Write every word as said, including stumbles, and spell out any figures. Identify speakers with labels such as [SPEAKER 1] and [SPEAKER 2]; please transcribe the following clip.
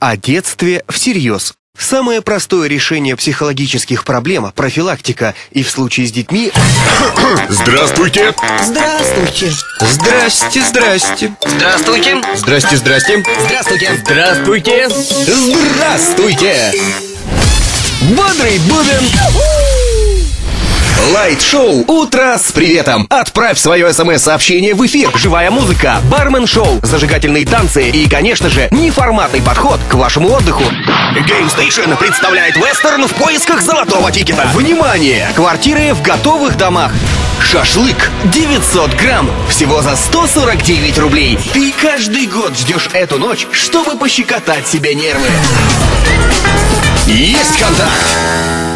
[SPEAKER 1] О детстве всерьез. Самое простое решение психологических проблем – профилактика. И в случае с детьми…
[SPEAKER 2] Здравствуйте!
[SPEAKER 3] Здравствуйте!
[SPEAKER 1] Здрасте, здрасте!
[SPEAKER 3] Здравствуйте!
[SPEAKER 1] Здрасте, здрасте!
[SPEAKER 3] Здравствуйте!
[SPEAKER 2] Здравствуйте!
[SPEAKER 1] Здравствуйте! Бодрый бубен! Лайт-шоу «Утро с приветом». Отправь свое смс-сообщение в эфир. Живая музыка, бармен-шоу, зажигательные танцы и, конечно же, неформатный подход к вашему отдыху. Геймстейшн представляет вестерн в поисках золотого тикета. Внимание! Квартиры в готовых домах. Шашлык девятьсот грамм. Всего за сто сорок девять рублей. Ты каждый год ждешь эту ночь, чтобы пощекотать себе нервы. Есть контакт!